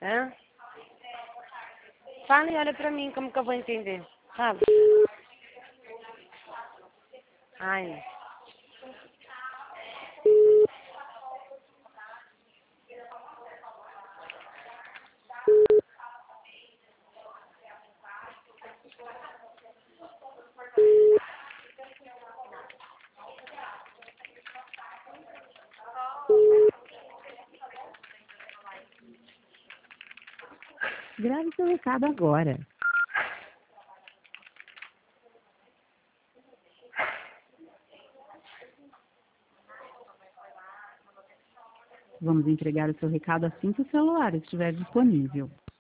Hã? Fala e olha pra mim, como que eu vou entender? Fala. Ai. Grave seu recado agora. Vamos entregar o seu recado assim que o celular estiver disponível.